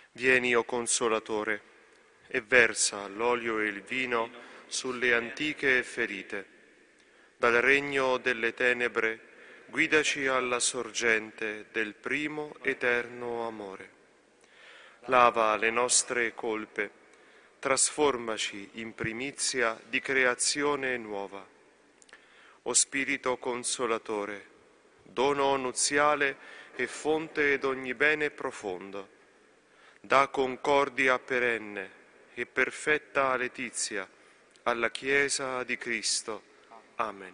Vieni, o Consolatore, e versa l'olio e il vino sulle antiche ferite. Dal regno delle tenebre guidaci alla sorgente del primo eterno amore. Lava le nostre colpe, trasformaci in primizia di creazione nuova. O Spirito Consolatore, dono nuziale e fonte d'ogni bene profondo, dà concordia perenne e perfetta letizia alla Chiesa di Cristo. Amen.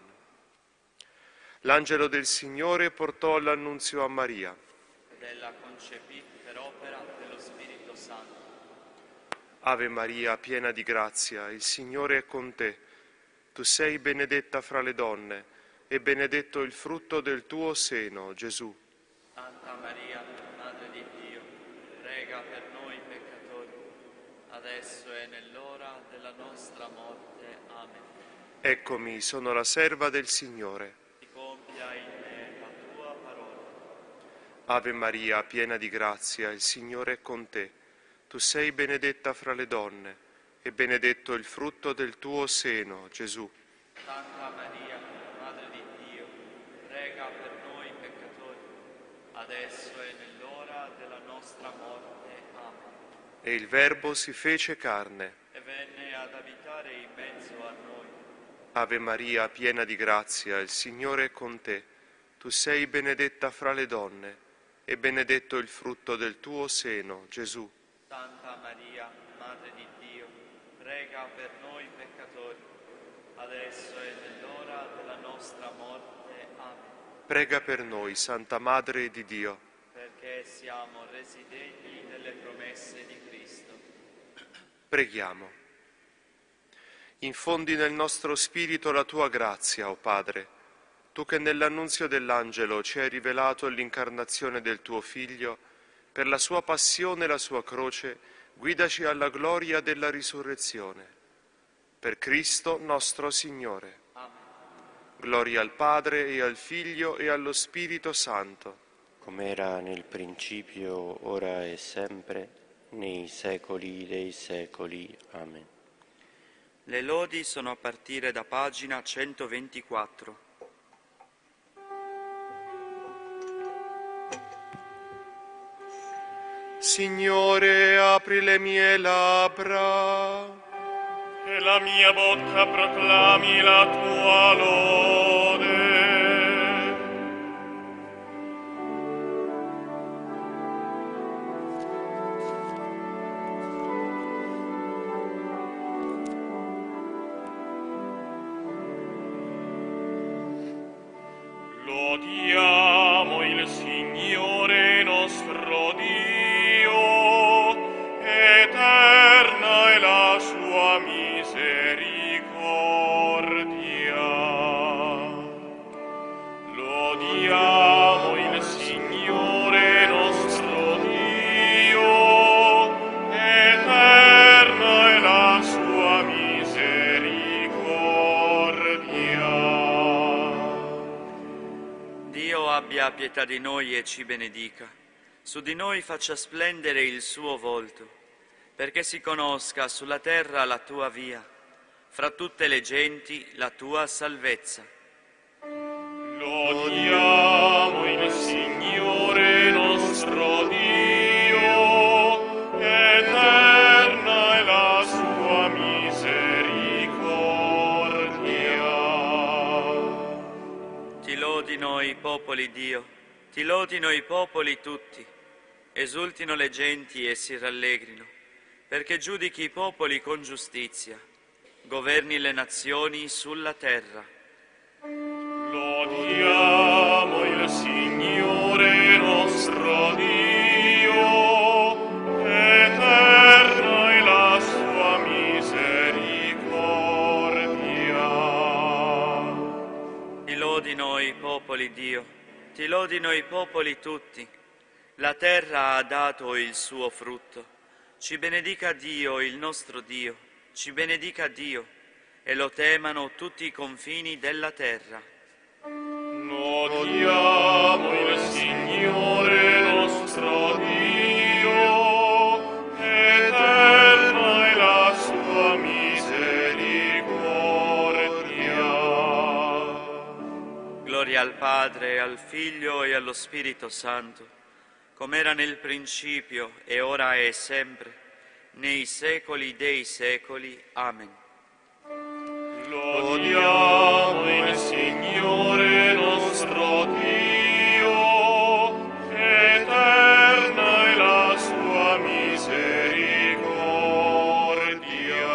L'angelo del Signore portò l'annunzio a Maria. Ed ella concepì per opera dello Spirito Santo. Ave Maria, piena di grazia, il Signore è con te. Tu sei benedetta fra le donne, e benedetto il frutto del tuo seno, Gesù. Santa Maria, Madre di Dio, prega per noi peccatori, adesso e nell'ora della nostra morte. Amen. Eccomi, sono la serva del Signore. Si compia in me la tua parola. Ave Maria, piena di grazia, il Signore è con te. Tu sei benedetta fra le donne, e benedetto il frutto del tuo seno, Gesù. Santa Maria, Madre di Dio, prega per noi peccatori, adesso e nell'ora della nostra morte. Amen. E il Verbo si fece carne. E venne ad abitare in mezzo a noi. Ave Maria, piena di grazia, il Signore è con te. Tu sei benedetta fra le donne, e benedetto il frutto del tuo seno, Gesù. Santa Maria, Madre di Dio, prega per noi peccatori, adesso e nell'ora della nostra morte. Amen. Prega per noi, Santa Madre di Dio. Perché siamo resi degni delle promesse di Cristo. Preghiamo. Infondi nel nostro spirito la tua grazia, o Padre, tu che nell'annunzio dell'angelo ci hai rivelato l'incarnazione del tuo Figlio, per la sua passione e la sua croce, guidaci alla gloria della risurrezione. Per Cristo nostro Signore. Amen. Gloria al Padre e al Figlio e allo Spirito Santo. come era nel principio, ora e sempre, nei secoli dei secoli. Amen. Le lodi sono a partire da pagina 124. Signore, apri le mie labbra, e la mia bocca proclami la tua lode. Lodiamo il Signore nostro Dio, eterna è la sua misericordia. Lodiamo il Signore nostro Dio, eterna è la sua misericordia. Dio abbia pietà di noi e ci benedica. Su di noi faccia splendere il suo volto, perché si conosca sulla terra la tua via, fra tutte le genti la tua salvezza. Lodiamo il Signore nostro Dio, eterna è la sua misericordia. Ti lodino i popoli, Dio, ti lodino i popoli tutti, esultino le genti e si rallegrino, perché giudichi i popoli con giustizia, governi le nazioni sulla terra. Lodiamo il Signore nostro Dio, eterna è la sua misericordia. Ti lodino i popoli, Dio, ti lodino i popoli tutti. La terra ha dato il suo frutto. Ci benedica Dio, il nostro Dio, ci benedica Dio, e lo temano tutti i confini della terra. Lodiamo il Signore nostro Dio, Padre, al Figlio e allo Spirito Santo, come era nel principio, e ora e sempre, nei secoli dei secoli. Amen. Lodiamo il Signore nostro Dio, eterna è la sua misericordia.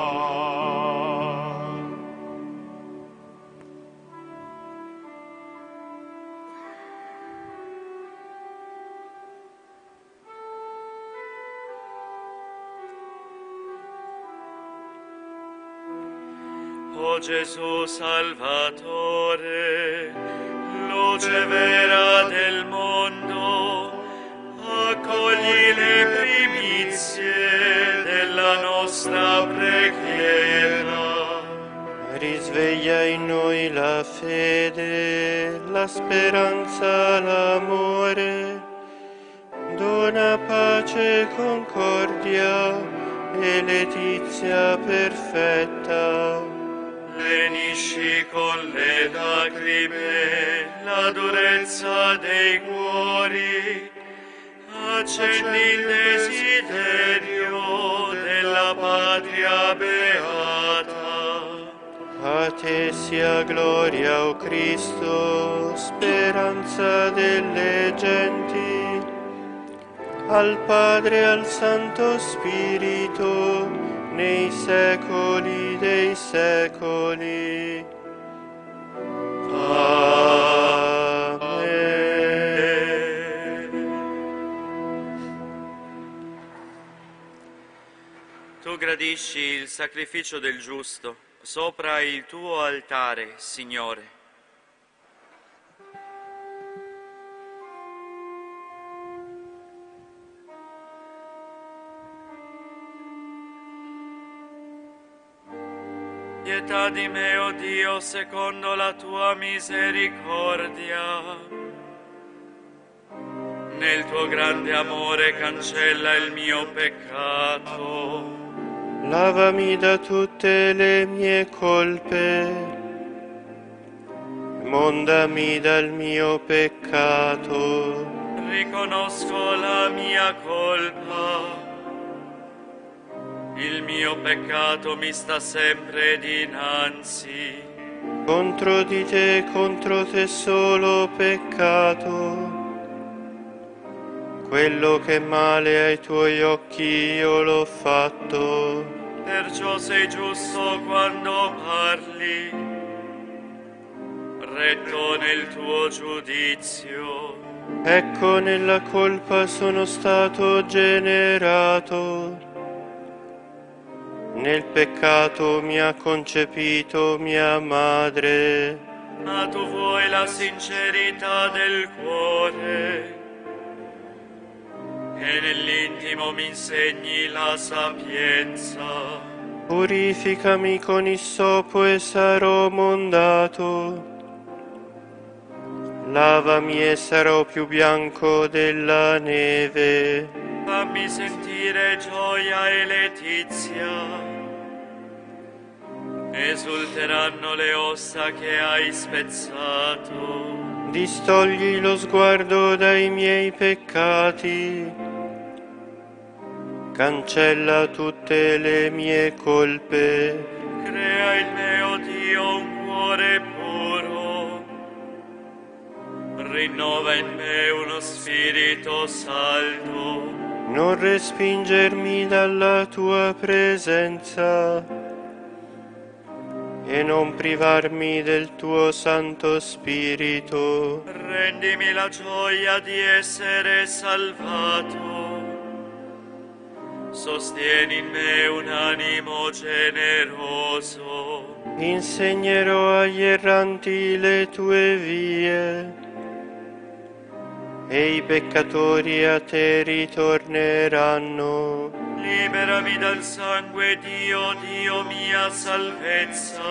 O Gesù Salvatore, luce vera del mondo, accogli le primizie della nostra preghiera. Risveglia in noi la fede, la speranza, l'amore. Dona pace, concordia e letizia perfetta. Lenisci con le lacrime la durezza dei cuori, accendi il desiderio della patria beata. A te sia gloria, o Cristo, speranza delle genti, al Padre e al Santo Spirito, nei secoli dei secoli. Amen. Tu gradisci il sacrificio del giusto sopra il tuo altare, Signore. Pietà di me, o Dio, secondo la tua misericordia. Nel tuo grande amore cancella il mio peccato. Lavami da tutte le mie colpe, mondami dal mio peccato. Riconosco la mia colpa. Il mio peccato mi sta sempre dinanzi. Contro di te, contro te solo ho peccato. Quello che è male ai tuoi occhi io l'ho fatto. Perciò sei giusto quando parli, retto nel tuo giudizio. Ecco, nella colpa sono stato generato. Nel peccato mi ha concepito mia madre. Ma tu vuoi la sincerità del cuore, e nell'intimo mi insegni la sapienza. Purificami con issopo e sarò mondato. Lavami e sarò più bianco della neve. Fammi sentire gioia e letizia. Esulteranno le ossa che hai spezzato. Distogli lo sguardo dai miei peccati. Cancella tutte le mie colpe. Crea in me, o Dio, un cuore puro. Rinnova in me uno spirito saldo. Non respingermi dalla tua presenza e non privarmi del tuo Santo Spirito. Rendimi la gioia di essere salvato. Sostieni in me un animo generoso. Insegnerò agli erranti le tue vie e i peccatori a te ritorneranno. Liberami dal sangue, Dio, Dio mia salvezza.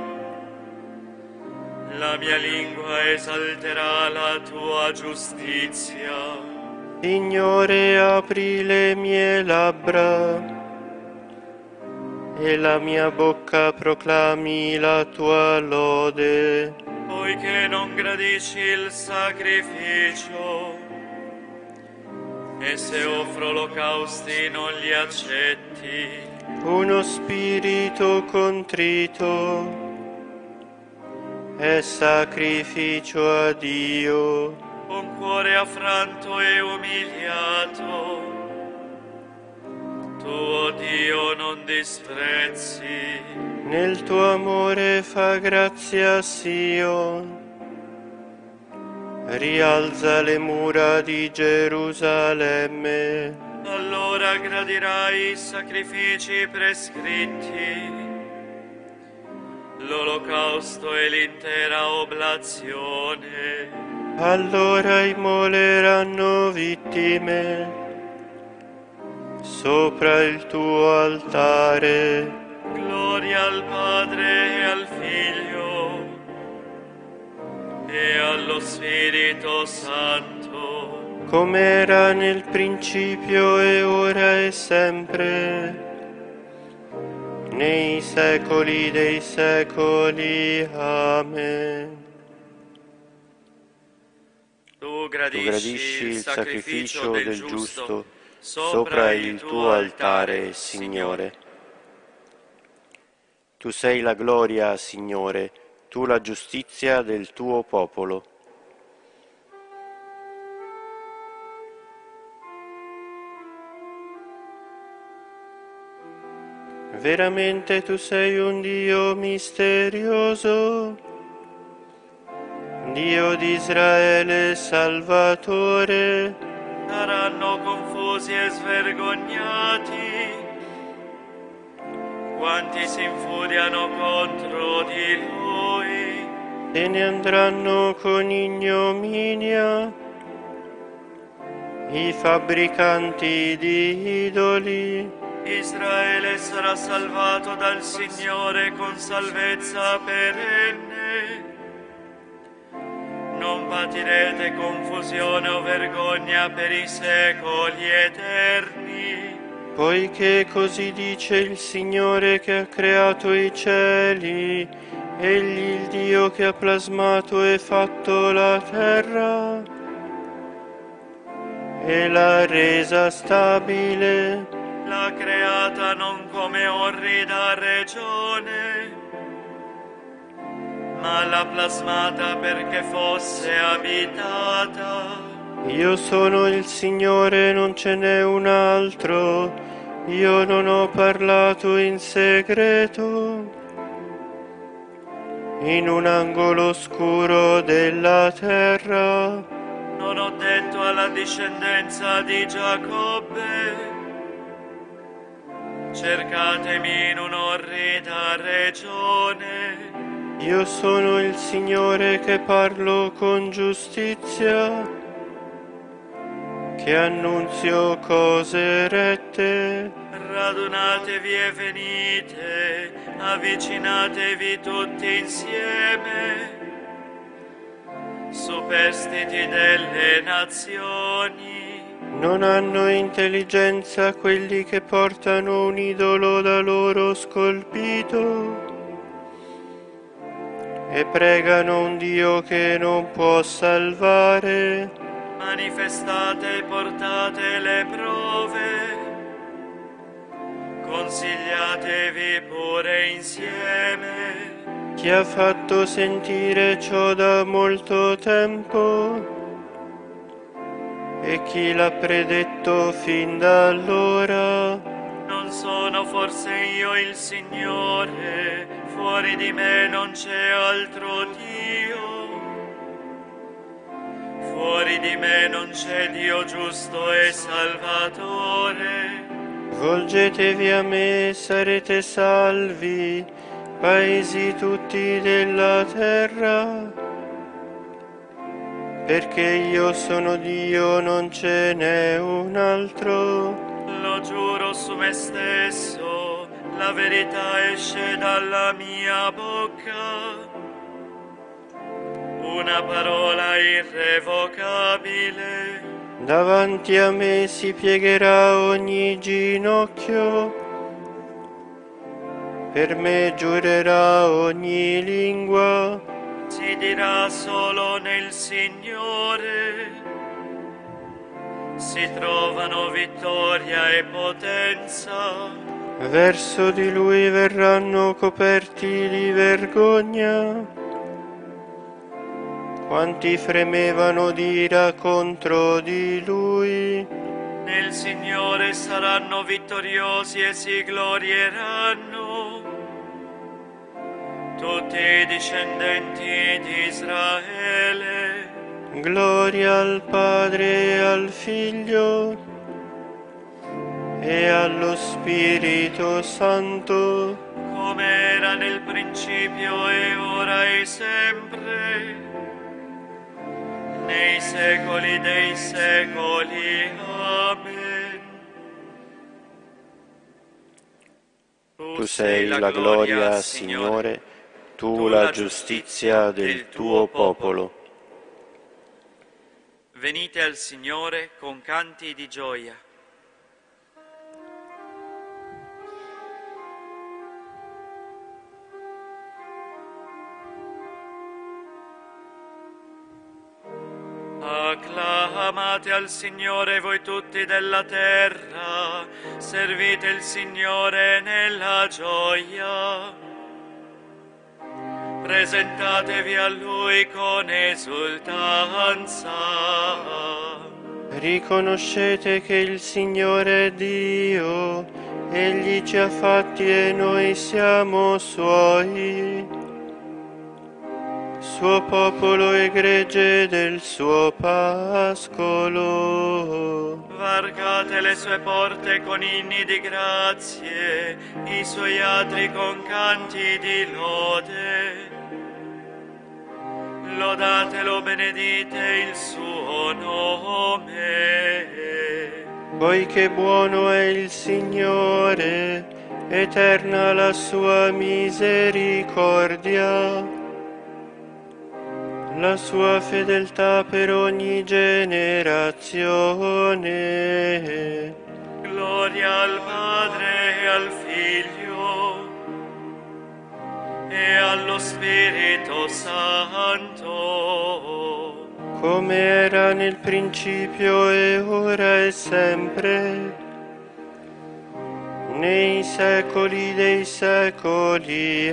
La mia lingua esalterà la tua giustizia. Signore, apri le mie labbra e la mia bocca proclami la tua lode. O poiché non gradisci il sacrificio, e se offro olocausti non li accetti. Uno spirito contrito è sacrificio a Dio. Un cuore affranto e umiliato, tu, o Dio, non disprezzi. Nel tuo amore fa grazia a Sion, rialza le mura di Gerusalemme. Allora gradirai i sacrifici prescritti, l'olocausto e l'intera oblazione. Allora immoleranno vittime sopra il tuo altare. Gloria al Padre e al Figlio e allo Spirito Santo, come era nel principio e ora e sempre, nei secoli dei secoli. Amen. Tu Tu gradisci il sacrificio del giusto sopra il tuo altare, Signore. Tu sei la gloria, Signore, tu la giustizia del tuo popolo. Veramente tu sei un Dio misterioso, Dio di Israele Salvatore. Saranno confusi e svergognati quanti si infuriano contro di Lui. Se ne andranno con ignominia i fabbricanti di idoli. Israele sarà salvato dal Signore con salvezza perenne. Non patirete confusione o vergogna per i secoli eterni. Poiché così dice il Signore che ha creato i cieli, egli il Dio che ha plasmato e fatto la terra e l'ha resa stabile. L'ha creata non come orrida regione, ma l'ha plasmata perché fosse abitata. Io sono il Signore, non ce n'è un altro, io non ho parlato in segreto, in un angolo oscuro della terra. Non ho detto alla discendenza di Giacobbe, cercatemi in un'orrida regione. Io sono il Signore che parlo con giustizia, che annunzio cose rette. Radunatevi e venite, avvicinatevi tutti insieme, superstiti delle nazioni. Non hanno intelligenza quelli che portano un idolo da loro scolpito e pregano un Dio che non può salvare. Manifestate e portate le prove, consigliatevi pure insieme. Chi ha fatto sentire ciò da molto tempo e chi l'ha predetto fin da allora? Non sono forse io il Signore, fuori di me non c'è altro Dio. Fuori di me non c'è Dio giusto e Salvatore. Volgetevi a me e sarete salvi, paesi tutti della terra, perché io sono Dio, non ce n'è un altro. Lo giuro su me stesso, la verità esce dalla mia bocca. Una parola irrevocabile. Davanti a me si piegherà ogni ginocchio, per me giurerà ogni lingua. si dirà solo nel Signore. Si trovano vittoria e potenza. Verso di Lui verranno coperti di vergogna quanti fremevano d'ira contro di Lui. Nel Signore saranno vittoriosi e si glorieranno tutti i discendenti di Israele. Gloria al Padre e al Figlio e allo Spirito Santo, come era nel principio e ora e sempre, nei secoli dei secoli. Amen. Tu sei la gloria, Signore, tu la giustizia del tuo popolo. Venite al Signore con canti di gioia. Acclamate al Signore voi tutti della terra, servite il Signore nella gioia. Presentatevi a Lui con esultanza. Riconoscete che il Signore è Dio, Egli ci ha fatti e noi siamo Suoi, Suo popolo e gregge del suo pascolo. Varcate le sue porte con inni di grazie, i suoi atri con canti di lode. Lodatelo, benedite il suo nome. Poiché buono è il Signore, eterna la sua misericordia, la sua fedeltà per ogni generazione. Gloria al Padre e al Figlio e allo Spirito Santo, come era nel principio e ora e sempre, nei secoli dei secoli.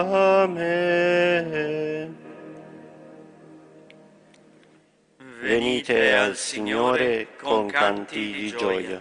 Amen. Venite al Signore con canti di gioia.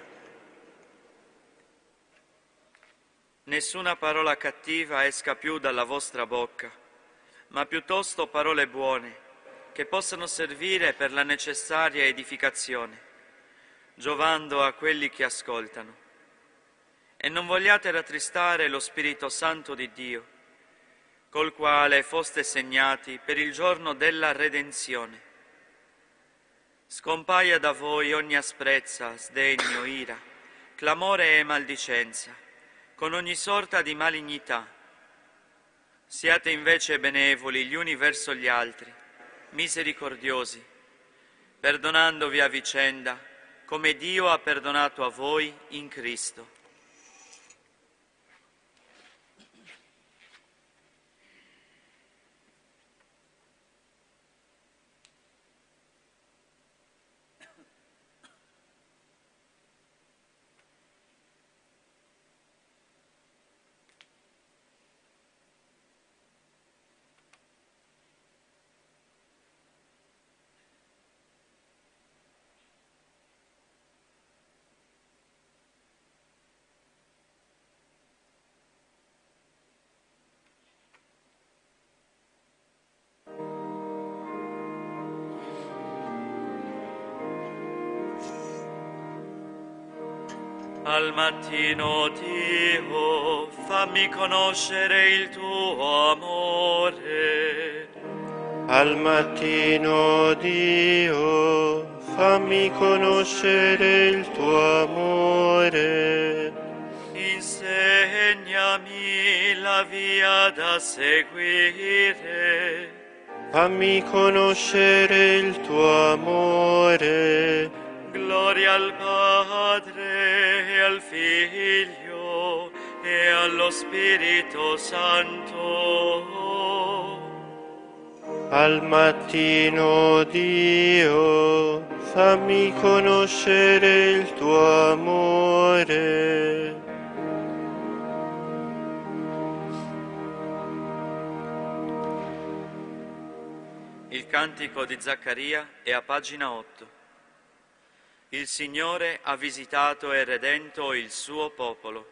Nessuna parola cattiva esca più dalla vostra bocca, ma piuttosto parole buone, che possano servire per la necessaria edificazione, giovando a quelli che ascoltano. E non vogliate rattristare lo Spirito Santo di Dio, col quale foste segnati per il giorno della redenzione. Scompaia da voi ogni asprezza, sdegno, ira, clamore e maldicenza, con ogni sorta di malignità. Siate invece benevoli gli uni verso gli altri, misericordiosi, perdonandovi a vicenda, come Dio ha perdonato a voi in Cristo. Al mattino, Dio, fammi conoscere il tuo amore. Al mattino, Dio, fammi conoscere il tuo amore. Insegnami la via da seguire. Fammi conoscere il tuo amore. Gloria al Padre e al Figlio e allo Spirito Santo. Al mattino, Dio, fammi conoscere il tuo amore. Il cantico di Zaccaria è a pagina 8. Il Signore ha visitato e redento il suo popolo.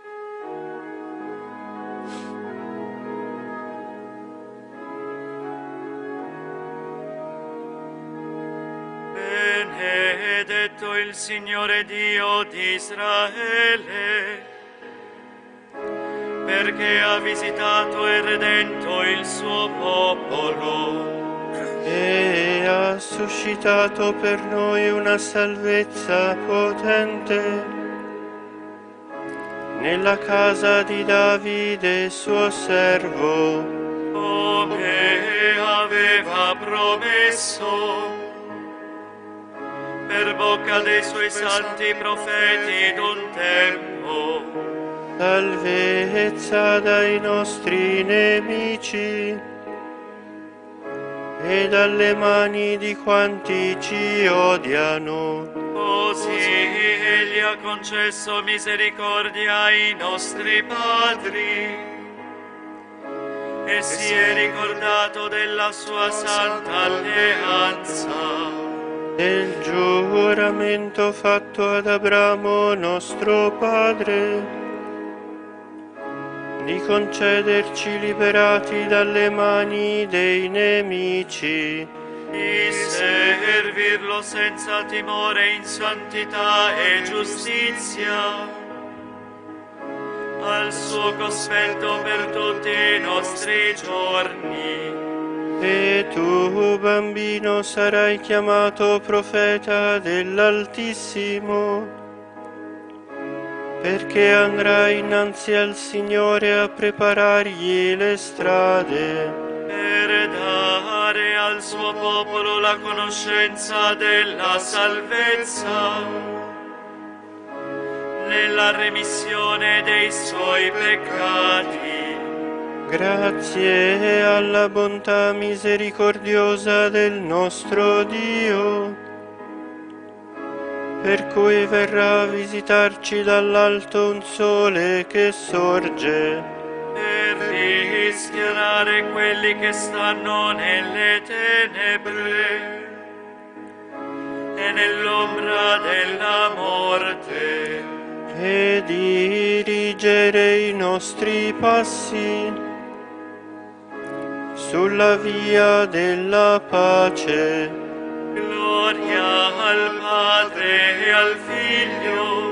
Benedetto il Signore Dio di Israele, perché ha visitato e redento il suo popolo E ha suscitato per noi una salvezza potente nella casa di Davide suo servo, come aveva promesso per bocca dei suoi santi profeti d'un tempo. salvezza dai nostri nemici e dalle mani di quanti ci odiano. Così Egli ha concesso misericordia ai nostri padri e si è ricordato della sua santa alleanza, Del giuramento fatto ad Abramo nostro padre, di concederci liberati dalle mani dei nemici, di servirlo senza timore in santità e giustizia, al suo cospetto per tutti i nostri giorni. E tu, bambino, sarai chiamato profeta dell'Altissimo, perché andrai innanzi al Signore a preparargli le strade, Per dare al suo popolo la conoscenza della salvezza, nella remissione dei suoi peccati. grazie alla bontà misericordiosa del nostro Dio, per cui verrà a visitarci dall'alto un sole che sorge, Per rischiarare quelli che stanno nelle tenebre e nell'ombra della morte, e dirigere i nostri passi sulla via della pace. gloria al Padre e al Figlio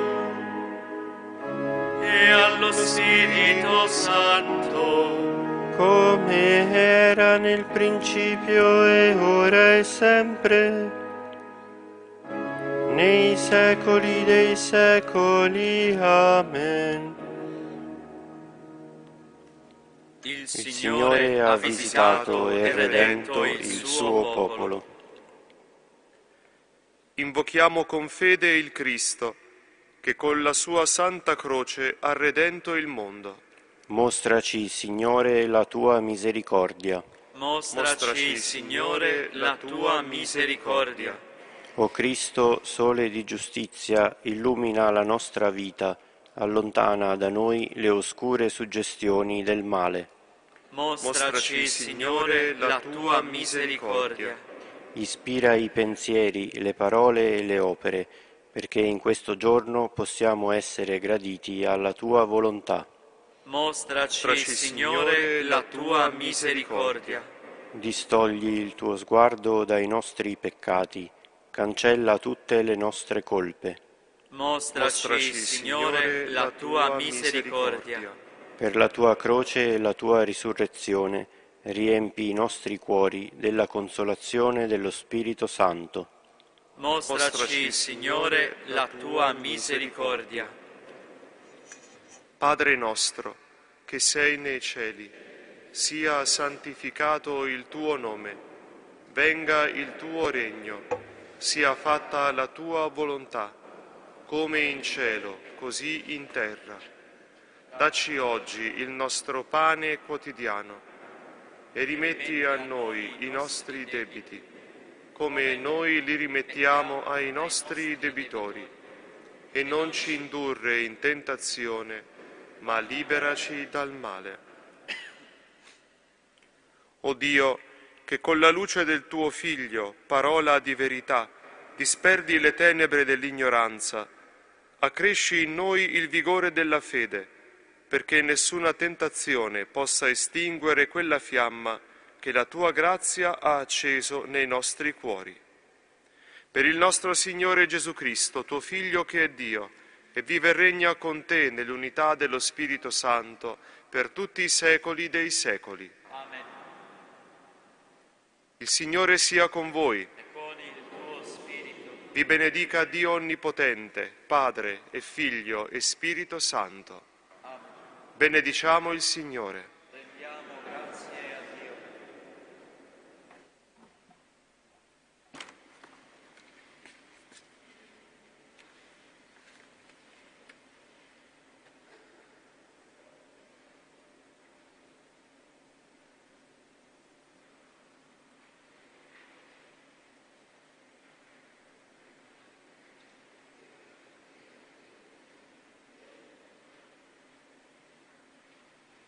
e allo Spirito Santo, Come era nel principio e ora e sempre, nei secoli dei secoli. Amen. il Signore ha visitato e redento il suo popolo. Invochiamo con fede il Cristo, che con la sua santa croce ha redento il mondo. Mostraci, Signore, la tua misericordia. Mostraci, Signore, la tua misericordia. O Cristo, sole di giustizia, illumina la nostra vita, allontana da noi le oscure suggestioni del male. Mostraci, Signore, la tua misericordia. Ispira i pensieri, le parole e le opere, perché in questo giorno possiamo essere graditi alla tua volontà. Mostraci, Signore, la tua misericordia. Distogli il tuo sguardo dai nostri peccati, cancella tutte le nostre colpe. Mostraci, Signore, la tua misericordia. Per la tua croce e la tua risurrezione, riempi i nostri cuori della consolazione dello Spirito Santo. Mostraci, Signore, la tua misericordia. Padre nostro, che sei nei cieli, sia santificato il tuo nome, venga il tuo regno, sia fatta la tua volontà, come in cielo, così in terra. Dacci oggi il nostro pane quotidiano e rimetti a noi i nostri debiti, come noi li rimettiamo ai nostri debitori. E non ci indurre in tentazione, ma liberaci dal male. O Dio, che con la luce del tuo Figlio, parola di verità, disperdi le tenebre dell'ignoranza, accresci in noi il vigore della fede, perché nessuna tentazione possa estinguere quella fiamma che la tua grazia ha acceso nei nostri cuori. Per il nostro Signore Gesù Cristo, tuo Figlio che è Dio, e vive e regna con te nell'unità dello Spirito Santo per tutti i secoli dei secoli. Amen. Il Signore sia con voi. E con il tuo spirito. Vi benedica Dio Onnipotente, Padre e Figlio e Spirito Santo. Amen. Benediciamo il Signore.